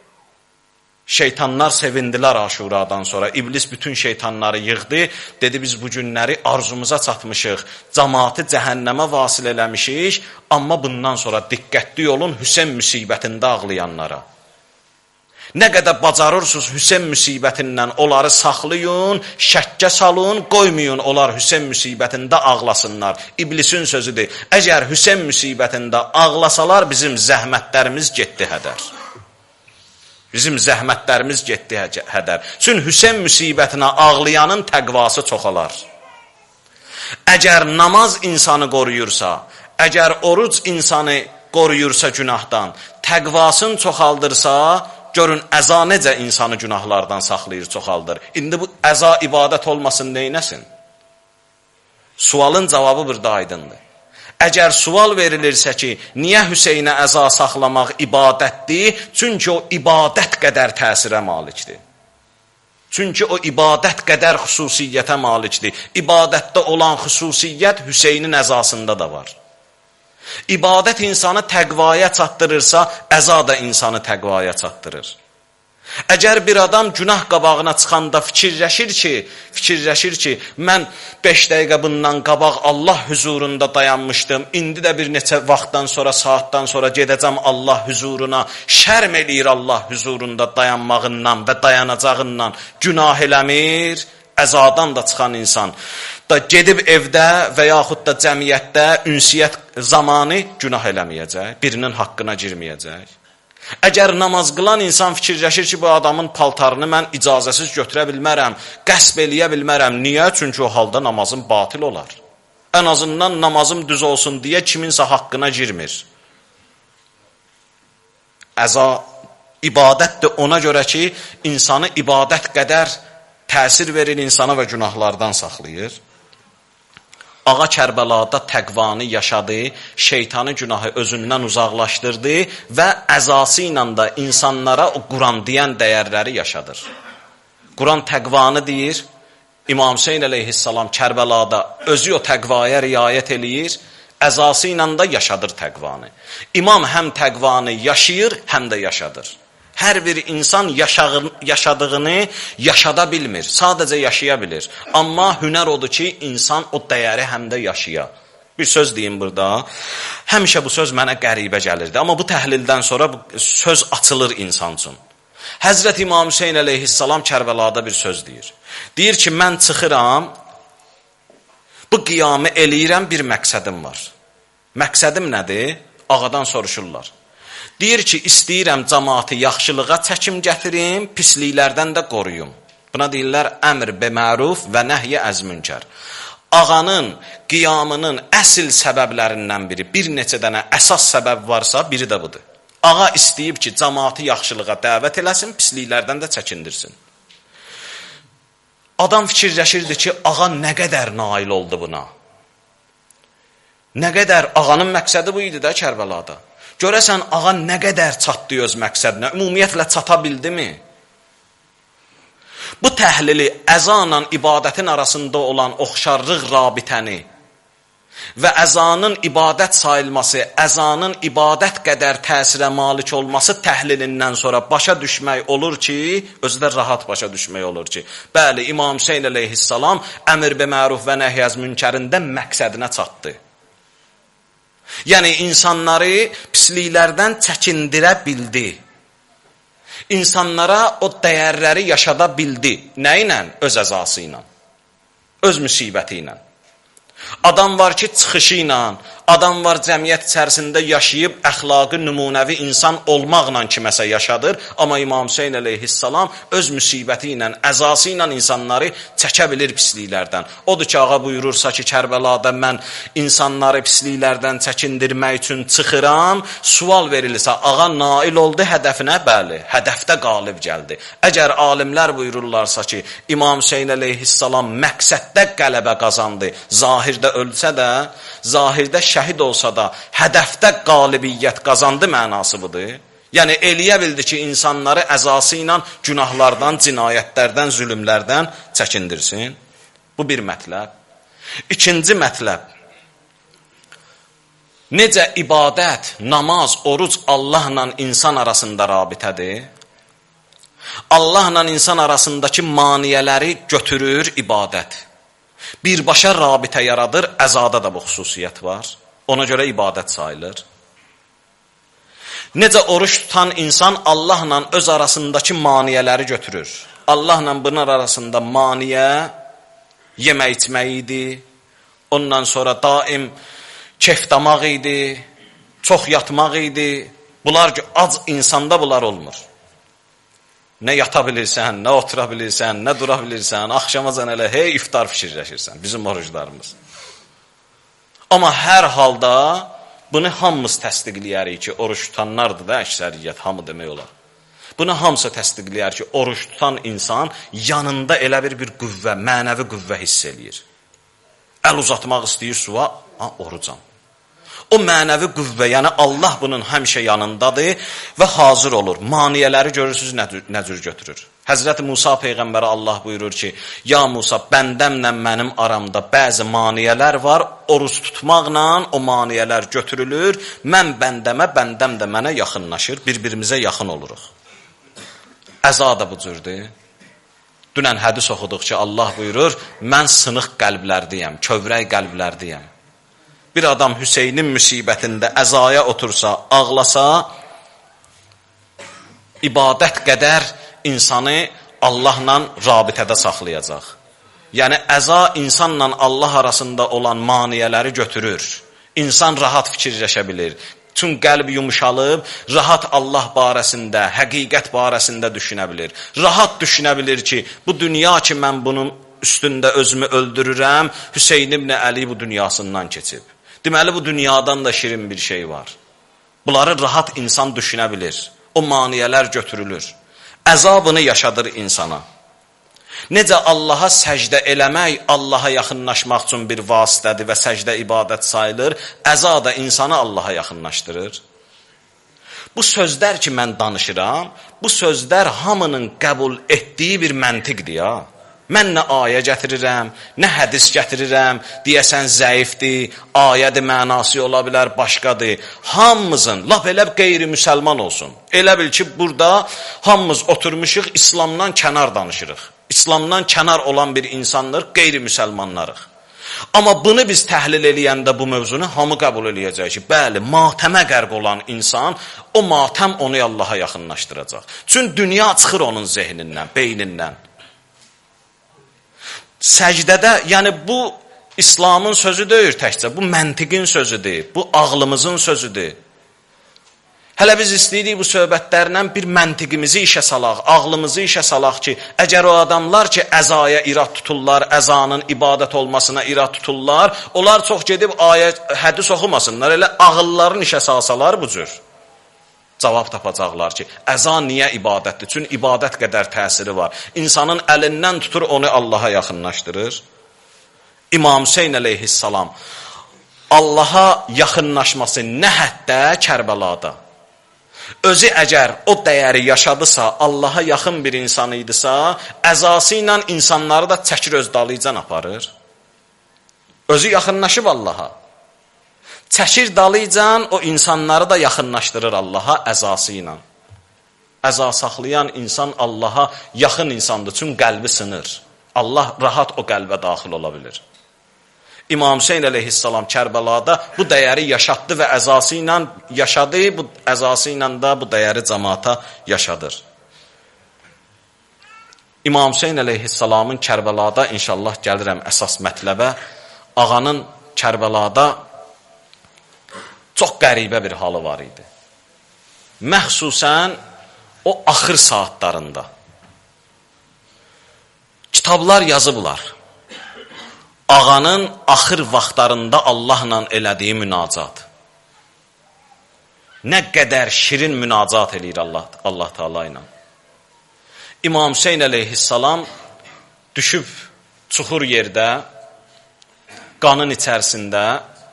şeytanlar sevindilər Aşuradan sonra. İblis bütün şeytanları yığdı, dedi biz bu günləri arzumuza çatmışıq, cəmaatı cəhənnəmə vasil eləmişik, amma bundan sonra diqqətli olun Hüseyn müsibətində ağlayanlara. Nə qədər bacarırsınız Hüseyn müsibətindən onları saxlayın, şəkkə salın, qoymayın onlar Hüseyn müsibətində ağlasınlar. İblisin sözüdür. Əgər Hüseyn müsibətində ağlasalar bizim zəhmətlərimiz getdi hədər. Bizim zəhmətlərimiz getdi hədər. Çünki Hüseyn müsibətinə ağlayanın təqvası çoxalar. Əgər namaz insanı qoruyursa, əgər oruc insanı qoruyursa günahdan, təqvasını çoxaldırsa, görün, əza necə insanı günahlardan saxlayır, çoxaldır. İndi bu əza ibadət olmasın, neynəsin? Sualın cavabı burada aydındır. Əgər sual verilirsə ki, niyə Hüseynə əza saxlamaq ibadətdir? Çünki o ibadət qədər təsirə malikdir. Çünki o ibadət qədər xüsusiyyətə malikdir. İbadətdə olan xüsusiyyət Hüseynin əzasında da var. İbadət insanı təqvaya çatdırırsa, əza da insanı təqvaya çatdırır. Əgər bir adam günah qabağına çıxanda fikirləşir ki, fikirləşir ki, mən beş dəqiqə bundan qabaq Allah huzurunda dayanmışdım, indi də bir neçə vaxtdan sonra, saatdan sonra gedəcəm Allah huzuruna, şərm eləyir Allah huzurunda dayanmağından və dayanacağından günah eləmir, əzadan da çıxan insan da gedib evdə və yaxud da cəmiyyətdə ünsiyyət zamanı günah eləməyəcək, birinin haqqına girməyəcək. Əgər namaz qılan insan fikirləşir ki, bu adamın paltarını mən icazəsiz götürə bilmərəm, qəsb eləyə bilmərəm. Niyə? Çünki o halda namazım batil olar. Ən azından namazım düz olsun deyə kiminsə haqqına girmir. Əza ibadətdir ona görə ki, insanı ibadət qədər təsir verir insana və günahlardan saxlayır. Ağa Kərbəlada təqvanı yaşadı, şeytanı günahı özündən uzaqlaşdırdı və əzası ilə da insanlara o Quran deyən dəyərləri yaşadır. Quran təqvanı deyir, İmam Hüseyn əleyhissalam Kərbəlada özü o təqvaya riayət eləyir, əzası ilə da yaşadır təqvanı. İmam həm təqvanı yaşayır, həm də yaşadır. Hər bir insan yaşadığını yaşada bilmir, sadəcə yaşaya bilir. Amma hünər odur ki, insan o dəyəri həm də yaşaya. Bir söz deyim burada, həmişə bu söz mənə qəribə gəlirdi. Amma bu təhlildən sonra bu söz açılır insan üçün. Həzrət İmam Hüseyn əleyhissalam Kərbəlada bir söz deyir. Deyir ki, mən çıxıram, bu qiyamı eləyirəm, bir məqsədim var. Məqsədim nədir? Ağadan soruşurlar. Deyir ki, istəyirəm cəmaatı yaxşılığa çəkim gətirim, pisliklərdən də qoruyum. Buna deyirlər əmr be məruf və nəhyə əz münkər. ağanın qiyamının əsl səbəblərindən biri, bir neçə dənə əsas səbəb varsa, biri də budur. Ağa istəyib ki, cəmaatı yaxşılığa dəvət eləsin, pisliklərdən də çəkindirsin. Adam fikirləşirdi ki, ağa nə qədər nail oldu buna? Nə qədər, ağanın məqsədi bu idi də Kərbəlada. Görəsən, ağa nə qədər çatdı öz məqsədinə, ümumiyyətlə çata bildimi? Bu təhlili əzanla ibadətin arasında olan oxşarlıq rabitəni və əzanın ibadət sayılması, əzanın ibadət qədər təsirə malik olması təhlilindən sonra başa düşmək olur ki, özü də rahat başa düşmək olur ki, bəli, İmam Hüseyn əleyhissalam əmr bi məruf və nəhyəz münkərində məqsədinə çatdı. Yəni, insanları pisliklərdən çəkindirə bildi. İnsanlara o dəyərləri yaşada bildi. Nə ilə? Öz əzası ilə, öz müsibəti ilə. Adam var ki, çıxışı ilə, adam var cəmiyyət içərisində yaşayıb, əxlaqı, nümunəvi insan olmaqla kiməsə yaşadır. Amma İmam Hüseyn əleyhissalam öz müsibəti ilə, əzası ilə insanları çəkə bilir pisliklərdən. Odur ki, ağa buyurursa ki, Kərbəlada mən insanları pisliklərdən çəkindirmək üçün çıxıram, sual verilirsə, ağa nail oldu hədəfinə, bəli, hədəfdə qalib gəldi. Əgər alimlər buyururlarsa ki, İmam Hüseyn əleyhissalam məqsəddə qələbə qazandı, zahirdə ölsə də, zahirdə şəhid olsa da, hədəfdə qalibiyyət qazandı mənası budur. Yəni, eləyə bildi ki, insanları əzası ilə günahlardan, cinayətlərdən, zülümlərdən çəkindirsin. Bu bir mətləb. İkinci mətləb, necə ibadət, namaz, oruc Allahla insan arasında rabitədir? Allahla insan arasındakı maniyələri götürür ibadət. Birbaşa rabitə yaradır, əzada da bu xüsusiyyət var. Ona görə ibadət sayılır. Necə oruç tutan insan Allahla öz arasındakı maniyələri götürür. Allahla bunlar arasında maniyə yemək içmək idi. Ondan sonra daim kefdamaq idi, çox yatmaq idi. Bunlar ki, ac insanda bunlar olmur. Nə yata bilirsən, nə otura bilirsən, nə dura bilirsən, axşamacan elə hey iftar fikirləşirsən, bizim oruclarımız. Amma hər halda bunu hamımız təsdiqləyərik ki, oruç tutanlardır da əksəriyyət, hamı demək olar. Bunu hamısı təsdiqləyər ki, oruç tutan insan yanında elə bir bir qüvvə, mənəvi qüvvə hiss eləyir. Əl uzatmaq istəyir suya, ha, orucam. O mənəvi qüvvə, yəni Allah bunun həmişə yanındadır və hazır olur. Maniyələri görürsünüz nə cür götürür. Həzrəti Musa Peyğəmbərə Allah buyurur ki, ya Musa, bəndəmlə mənim aramda bəzi maniyələr var, oruç tutmaqla o maniyələr götürülür, mən bəndəmə, bəndəm də mənə yaxınlaşır, bir-birimizə yaxın oluruq. Əza da bu cürdür. Dünən hədis oxuduq ki, Allah buyurur, mən sınıq qəlblərdəyəm, kövrək qəlblərdəyəm. Bir adam Hüseynin müsibətində əzaya otursa, ağlasa, ibadət qədər insanı Allahla rabitədə saxlayacaq. Yəni, əza insanla Allah arasında olan maniyələri götürür. İnsan rahat fikirləşə bilir. Tüm qəlb yumuşalıb, rahat Allah barəsində, həqiqət barəsində düşünə bilir. Rahat düşünə bilir ki, bu dünya ki, mən bunun üstündə özümü öldürürəm, Hüseyn ibn Əli bu dünyasından keçib. Deməli, bu dünyadan da şirin bir şey var. Bunları rahat insan düşünə bilir. O maniyələr götürülür. Əzabını yaşadır insana. Necə Allaha səcdə eləmək, Allaha yaxınlaşmaq üçün bir vasitədir və səcdə ibadət sayılır, əza da insanı Allaha yaxınlaşdırır. Bu sözlər ki, mən danışıram, bu sözlər hamının qəbul etdiyi bir məntiqdir ya. Mən nə ayə gətirirəm, nə hədis gətirirəm, deyəsən zəifdir, ayədir, mənası ola bilər, başqadır. Hamımızın, lap elə qeyri-müsəlman olsun. Elə bil ki, burada hamımız oturmuşuq, İslamdan kənar danışırıq. İslamdan kənar olan bir insanlar qeyri-müsəlmanlarıq. Amma bunu biz təhlil eləyəndə bu mövzunu hamı qəbul eləyəcək ki, bəli, matəmə qərq olan insan, o matəm onu Allaha yaxınlaşdıracaq. Çünki dünya çıxır onun zehnindən, beynindən. Səcdədə, yəni bu İslamın sözü deyil təkcə, bu məntiqin sözüdür, bu ağlımızın sözüdür. Hələ biz istəyirik bu söhbətlərlə bir məntiqimizi işə salaq, ağlımızı işə salaq ki, əgər o adamlar ki, əzaya irad tuturlar, əzanın ibadət olmasına irad tuturlar, onlar çox gedib ayə, hədis oxumasınlar, elə ağıllarını işə salsalar bu cür. Cavab tapacaqlar ki, əzan niyə ibadətdir? Çünki ibadət qədər təsiri var. İnsanın əlindən tutur, onu Allaha yaxınlaşdırır. İmam Hüseyn əleyhissalam Allaha yaxınlaşması nə həddə Kərbəlada. Özü əgər o dəyəri yaşadısa, Allaha yaxın bir insan idisə, əzası ilə insanları da çəkir öz dalıcan aparır. Özü yaxınlaşıb Allaha. Çəkir dalıcan o insanları da yaxınlaşdırır Allaha əzası ilə. Əza saxlayan insan Allaha yaxın insandır, çünki qəlbi sınır. Allah rahat o qəlbə daxil ola bilir. İmam Hüseyn əleyhissalam Kərbəlada bu dəyəri yaşatdı və əzası ilə yaşadı, bu əzası ilə də bu dəyəri cəmaata yaşadır. İmam Hüseyn əleyhissalamın Kərbəlada, inşallah gəlirəm əsas mətləbə, ağanın Kərbəlada çox qəribə bir halı var idi. Məxsusən o axır saatlarında. Kitablar yazıblar. Ağanın axır vaxtlarında Allahla elədiyi münacat. Nə qədər şirin münacat eləyir Allah, Allah Teala ilə. İmam Hüseyn əleyhissalam düşüb çuxur yerdə, qanın içərisində,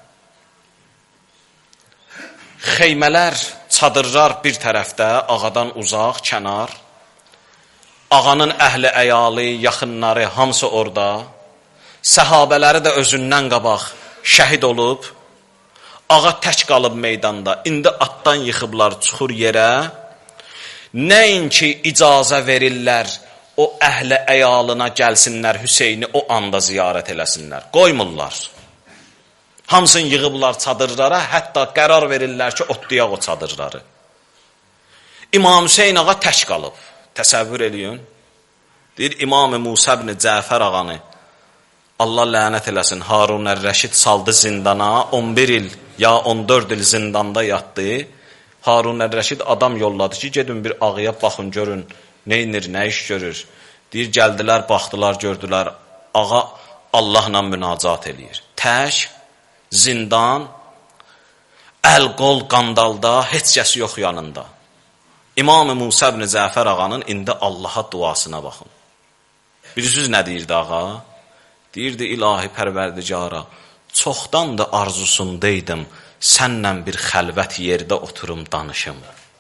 xeymələr, çadırlar bir tərəfdə, ağadan uzaq, kənar, ağanın əhli əyalı, yaxınları, hamısı orada, səhabələri də özündən qabaq şəhid olub, ağa tək qalıb meydanda, indi atdan yıxıblar çuxur yerə, nəinki icazə verirlər, o əhli əyalına gəlsinlər, Hüseyni o anda ziyarət eləsinlər, qoymurlar. Hamısını yığıblar çadırlara, hətta qərar verirlər ki, otlayaq o çadırları. İmam Hüseyn ağa tək qalıb, təsəvvür eləyin. Deyir, İmam-ı Musa ibn Cəfər ağanı, Allah lənət eləsin, Harun ər-Rəşid saldı zindana, on bir il ya on dörd il zindanda yatdı. Harun ər-Rəşid adam yolladı ki, gedin bir ağıya baxın, görün, neynir, nə iş görür. Deyir, gəldilər, baxdılar, gördülər, ağa Allahla münacat eləyir. Tək, zindan, əl-qol qandalda, heç kəsi yox yanında. İmam-ı Musa ibn Cəfər ağanın indi Allaha duasına baxın. Bilirsiniz nə deyirdi ağa? Deyirdi, ilahi pərverdigara, çoxdan da arzusundaydım, sənlə bir xəlvət yerdə oturum danışım.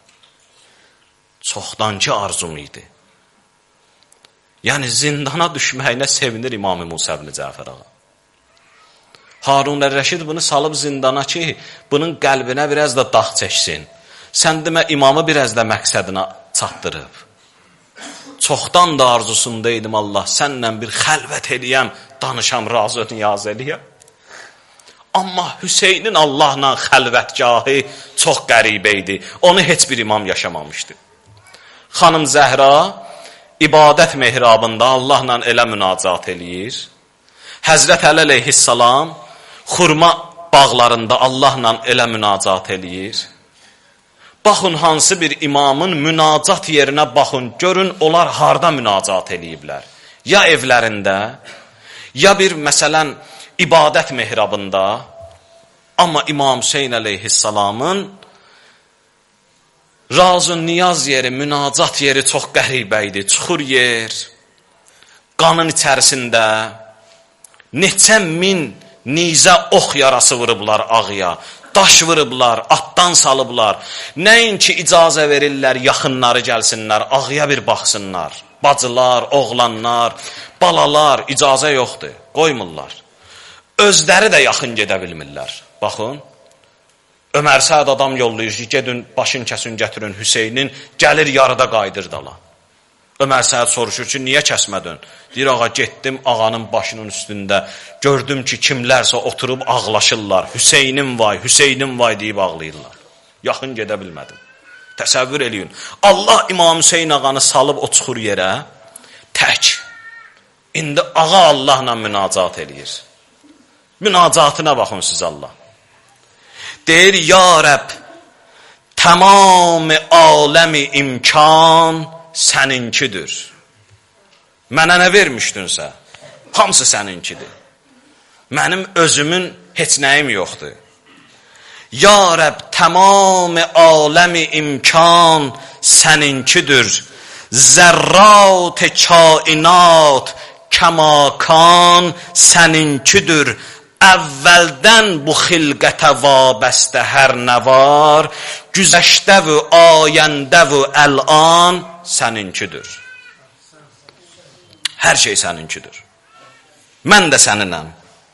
Çoxdankı arzum idi. Yəni, zindana düşməyinə sevinir İmam-ı Musa ibn Cəfər ağa. Harun ər-Rəşid bunu salıb zindana ki, bunun qəlbinə biraz da dağ çəksin. Sən demə, imamı biraz da məqsədinə çatdırıb. Çoxdan da arzusundaydım Allah, sənlə bir xəlvət eləyəm, danışam, razı niyaz eləyəm. Amma Hüseynin Allahla xəlvətgahı çox qəribə idi. Onu heç bir imam yaşamamışdı. Xanım Zəhra ibadət mehrabında Allahla elə münacat eləyir. Həzrət Əli əleyhissalam xurma bağlarında Allahla elə münacat eləyir. Baxın, hansı bir imamın münacat yerinə baxın, görün, onlar harda münacat eləyiblər. Ya evlərində, ya bir, məsələn, ibadət mehrabında, amma İmam Hüseyn əleyhissalamın razı niyaz yeri, münacat yeri çox qəribə idi. Çuxur yer, qanın içərisində, neçə min nizə ox yarası vurublar ağıya, daş vurublar, atdan salıblar. Nəinki icazə verirlər, yaxınları gəlsinlər, ağıya bir baxsınlar. Bacılar, oğlanlar, balalar, icazə yoxdur, qoymurlar. Özləri də yaxın gedə bilmirlər. Baxın, Ömər Səd adam yollayır ki, gedin, başın kəsin gətirin Hüseynin, gəlir yarıda qaydır dala. Ömər Səd soruşur ki, niyə kəsmədin? Deyir, ağa, getdim ağanın başının üstündə, gördüm ki, kimlərsə oturub ağlaşırlar. Hüseynin vay, Hüseynin vay deyib ağlayırlar. Yaxın gedə bilmədim. Təsəvvür eləyin. Allah İmam Hüseyn ağanı salıb o çuxur yerə, tək. İndi ağa Allahla münacat eləyir. Münacatına baxın siz Allah. Deyir, ya Rəbb, Tamam aləmi imkan səninkidir. Mənə nə vermişdinsə, hamısı səninkidir. Mənim özümün heç nəyim yoxdur. Ya Rəbb, tamam aləmi imkan səninkidir. Zərrat kainat kəmakan səninkidir. Əvvəldən bu xilqətə vabəstə hər nə var, güzəşdə və ayəndə və əlan səninkidir. Hər şey səninkidir. Mən də səninəm.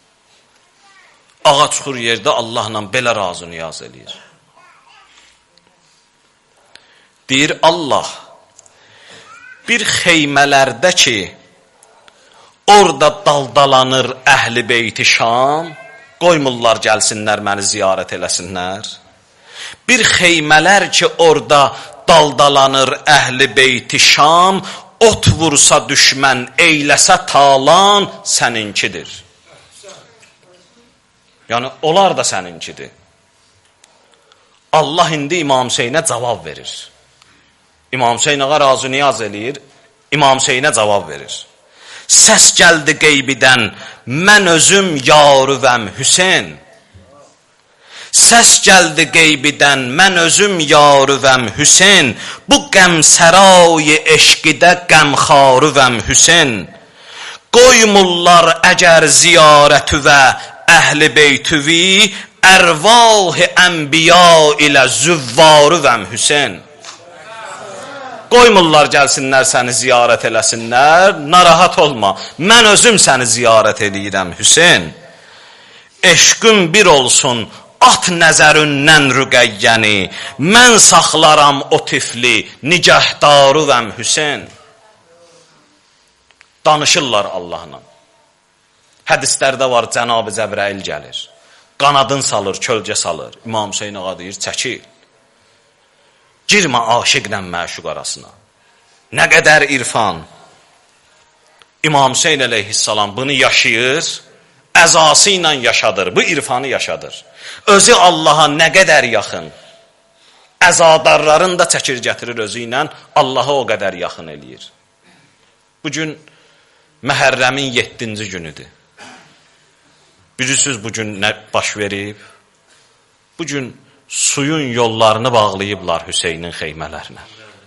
Ağa çıxır yerdə Allahla belə razı niyaz eləyir. Deyir Allah, bir xeymələrdə ki, orada daldalanır əhl-i beyti Şam, qoymurlar gəlsinlər, məni ziyarət eləsinlər. Bir xeymələr ki, orada daldalanır əhl-i beyti Şam, ot vursa düşmən, eyləsə talan səninkidir. Yəni, onlar da səninkidir. Allah indi İmam Hüseynə cavab verir. İmam Hüseyn ağa razı niyaz eləyir, İmam Hüseynə cavab verir. Səs gəldi qeybidən, mən özüm yarüvəm Hüseyn. Səs gəldi qeybidən, mən özüm yarüvəm Hüseyn. Bu qəmsərayı eşqidə qəmxarüvəm Hüseyn. Qoymurlar əgər ziyarətü və əhl-i beytüvi, ərvah-ı ənbiya ilə züvvarüvəm Hüseyn. Qoymurlar gəlsinlər, səni ziyarət eləsinlər, narahat olma, mən özüm səni ziyarət eləyirəm Hüseyn. Eşqün bir olsun, at nəzəründən rüqəyyəni, mən saxlaram o tifli, nigəhdarüvəm Hüseyn. Danışırlar Allahla. Hədislərdə var, Cənab-ı Cəbrəil gəlir, qanadın salır, kölgə salır. İmam Hüseyn ağa deyir, çəkil. Girmə aşiqlə məşuq arasına. Nə qədər irfan. İmam Hüseyn əleyhissalam bunu yaşayır, əzası ilə yaşadır, bu irfanı yaşadır. Özü Allaha nə qədər yaxın. Əzadarların da çəkir gətirir özü ilə, Allaha o qədər yaxın eləyir. Bugün Məhərrəmin yeddinci günüdür. Bilirsiniz bugün nə baş verib? Bugün suyun yollarını bağlayıblar Hüseynin xeymələrinə.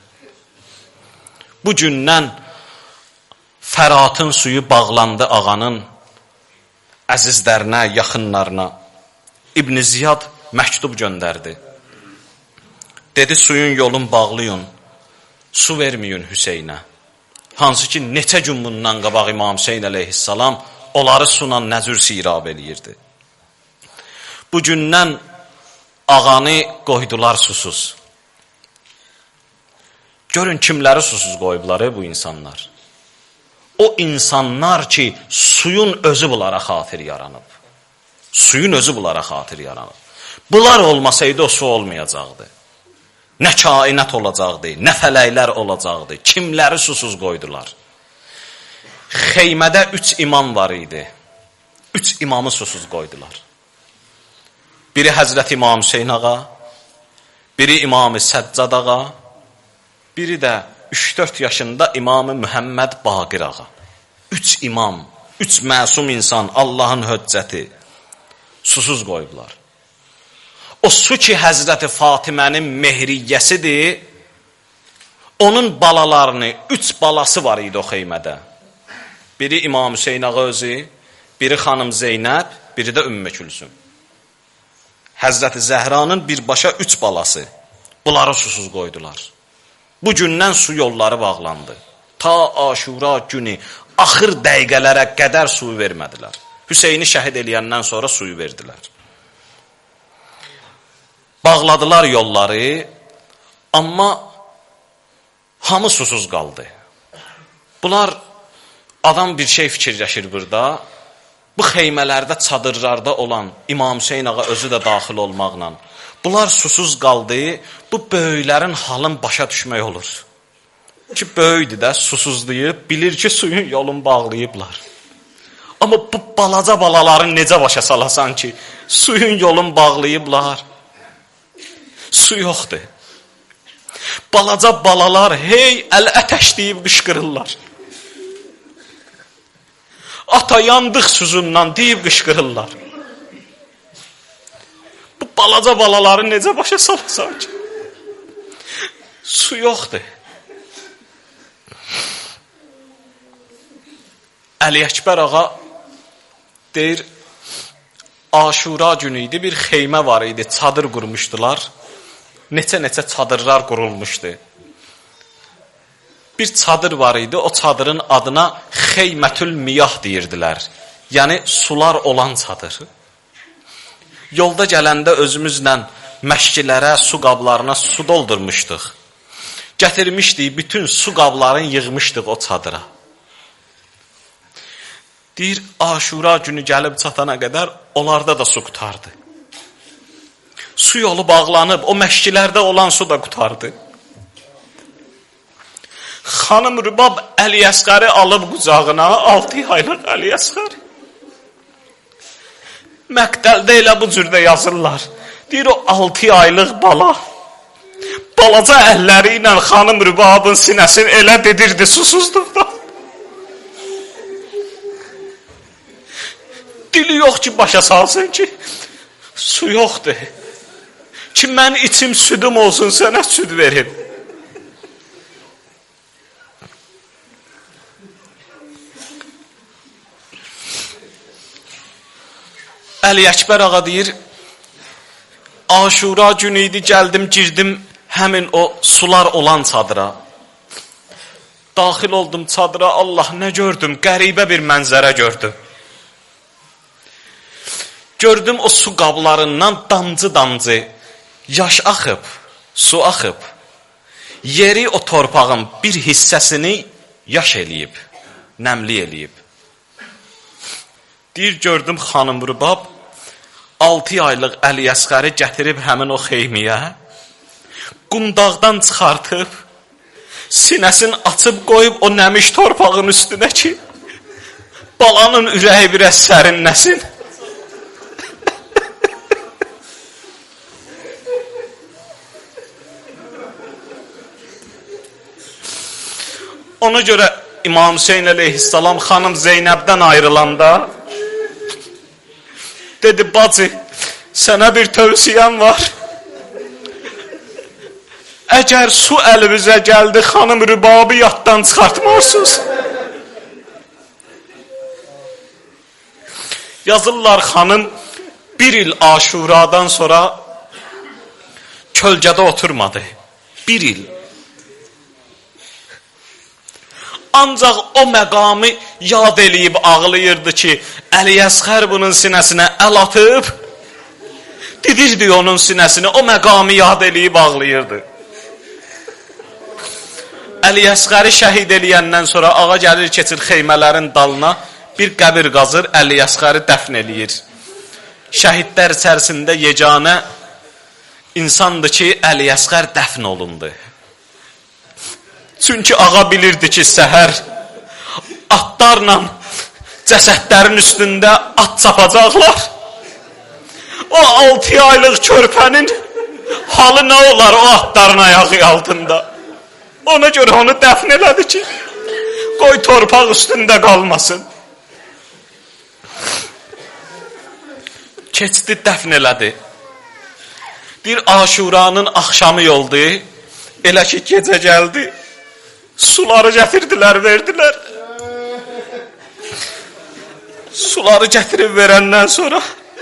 Bu gündən Fəratın suyu bağlandı ağanın əzizlərinə, yaxınlarına. İbn Ziyad məktub göndərdi. Dedi, suyun yolun bağlayın, su verməyin Hüseynə. Hansı ki, neçə gün bundan qabaq İmam Hüseyn əleyhissalam onları sunan nəzür sirab eləyirdi. Bu gündən ağanı qoydular susuz. Görün kimləri susuz qoyublar bu insanlar. O insanlar ki, suyun özü bunlara xatir yaranıb. Suyun özü bunlara xatir yaranıb. Bunlar olmasaydı o su olmayacaqdı. Nə kainat olacaqdı, nə fələklər olacaqdı. Kimləri susuz qoydular. Xeymədə üç imam var idi. Üç imamı susuz qoydular. Biri Həzrət İmam Hüseyn ağa, biri İmam-ı Səccad ağa, biri də üç dörd yaşında İmam-ı Mühəmməd Baqir ağa. Üç imam, üç məsum insan, Allahın höccəti susuz qoyublar. O su ki Həzrət Fatimənin mehriyyəsidir, onun balalarını, üç balası var idi o xeymədə. Biri İmam Hüseyn ağa özü, biri xanım Zeynəb, biri də Ümmü Külsüm. Həzrəti Zəhranın birbaşa üç balası. Bunları susuz qoydular. Bu gündən su yolları bağlandı. Ta Aşura günü, axır dəqiqələrə qədər suyu vermədilər. Hüseyni şəhid eləyəndən sonra suyu verdilər. Bağladılar yolları, amma hamı susuz qaldı. Bunlar, adam bir şey fikirləşir burada, bu xeymələrdə, çadırlarda olan İmam Hüseyn ağa özü də daxil olmaqla, bunlar susuz qaldı, bu böyüklərin halın başa düşmək olur. Ki, böyüdür də, susuzlayıb, bilir ki, suyun yolunu bağlayıblar. Amma bu balaca balaların necə başa salasan ki, suyun yolunu bağlayıblar. Su yoxdur. Balaca balalar hey əl-ətəş deyib qışqırırlar. Ata yandıq suzundan deyib qışqırırlar. Bu balaca balaları necə başa salasan ki? Su yoxdur. Əli Əkbər ağa deyir, Aşura günü idi, bir xeymə var idi, çadır qurmuşdular. Neçə-neçə çadırlar qurulmuşdu. Bir çadır var idi, o çadırın adına Xeymətül Miyah deyirdilər. Yəni sular olan çadır. Yolda gələndə özümüzlə məşkilərə, su qablarına su doldurmuşduq. Gətirmişdik, bütün su qablarını yığmışdıq o çadıra. Deyir, Aşura günü gəlib çatana qədər onlarda da su qutardı. Su yolu bağlanıb, o məşkilərdə olan su da qutardı. Xanım Rübab Əli Əsqəri alıb qucağına, altı aylıq Əli Əsqəri. Məqtəldə elə bu cürdə yazırlar. Deyir, o altı aylıq bala, balaca əlləri ilə xanım Rübabın sinəsini elə dedirdi susuzluqda. Dili yox ki, başa salsın ki, su yoxdur. Ki, mən içim südüm olsun, sənə süd verim. Əli Əkbər ağa deyir, Aşura günü idi, gəldim, girdim həmin o sular olan çadıra. Daxil oldum çadıra, Allah nə gördüm, qəribə bir mənzərə gördüm. Gördüm o su qablarından damcı-damcı yaş axıb, su axıb. Yeri o torpağın bir hissəsini yaş eləyib, nəmli eləyib. Deyir, gördüm xanım Rübab altı aylıq Əli Əsqəri gətirib həmin o xeymiyə, qundaqdan çıxartıb, sinəsini açıb qoyub o nəmiş torpağın üstünə ki, balanın ürəyi biraz sərinləsin. Ona görə İmam Hüseyin əleyhissalam xanım Zeynəbdən ayrılanda dedi, bacı, sənə bir tövsiyəm var. Əgər su əlimizə gəldi, xanım Rübabı yaddan çıxartmarsınız. Yazırlar, xanım bir il Aşuradan sonra kölgədə oturmadı. Bir il. Ancaq o məqamı yad eləyib ağlayırdı ki, Əli Əsqər bunun sinəsinə əl atıb, didirdi onun sinəsini, o məqamı yad eləyib ağlayırdı. Əli Əsqəri şəhid eləyəndən sonra ağa gəlir, keçir xeymələrin dalına, bir qəbir qazır, Əli Əsqəri dəfn eləyir. Şəhidlər içərisində yeganə insandır ki, Əli Əsqər dəfn olundu. Çünki ağa bilirdi ki, səhər atlarla cəsədlərin üstündə at çapacaqlar. O altı aylıq körpənin halı nə olar o atların ayağı altında? Ona görə onu dəfn elədi ki, qoy torpaq üstündə qalmasın. Keçdi, dəfn elədi. Bir Aşuranın axşamı yoldu, elə ki, gecə gəldi. Suları gətirdilər, verdilər. Suları gətirib verəndən sonra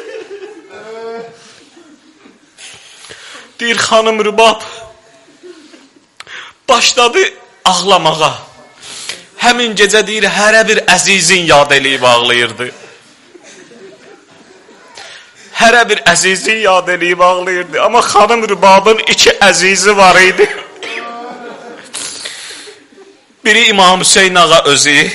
deyir, xanım Rübab başladı ağlamağa. Həmin gecə deyir, hərə bir əzizin yad eləyib ağlayırdı. Hərə bir əzizin yad eləyib ağlayırdı. Amma xanım Rübabın iki əzizi var idi. Biri İmam Hüseyin ağa özü.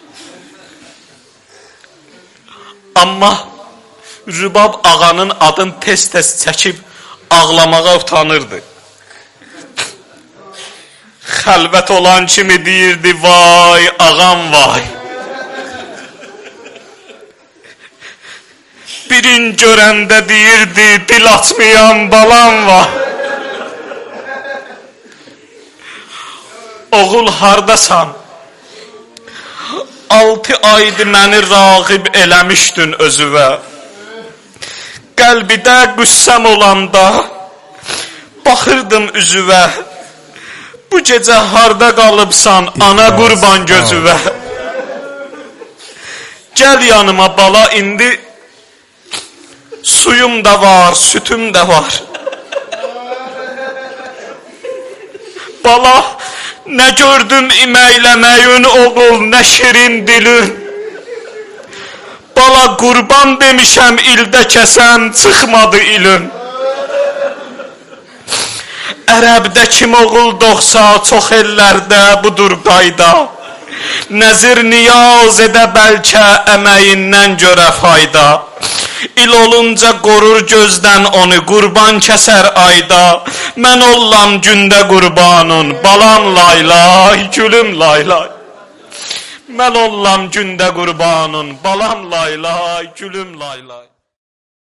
Amma Rübab ağanın adını tez-tez çəkib ağlamağa utanırdı. Xəlvət olan kimi deyirdi, vay ağam vay. Birin görəndə deyirdi, dil açmayan balam var. oğul hardasan? Altı aydı məni rağib eləmişdin özüvə. Qəlbidə qüssəm olanda baxırdım üzüvə. Bu gecə harda qalıbsan ana qurban gözüvə. Gəl yanıma bala indi, suyum da var, sütüm də var. Bala, nə gördüm iməkləməyin oğul, nə şirin dilin. Bala, qurban demişəm ildə kəsən, çıxmadı ilin. Ərəbdə kim oğul doğsa, çox ellərdə budur qayda. Nəzir niyaz edə bəlkə əməyindən görə fayda. İl olunca qorur gözdən onu, qurban kəsər ayda. Mən ollam gündə qurbanın, balam laylay, gülüm laylay. Mən ollam gündə qurbanın, balam laylay, gülüm laylay.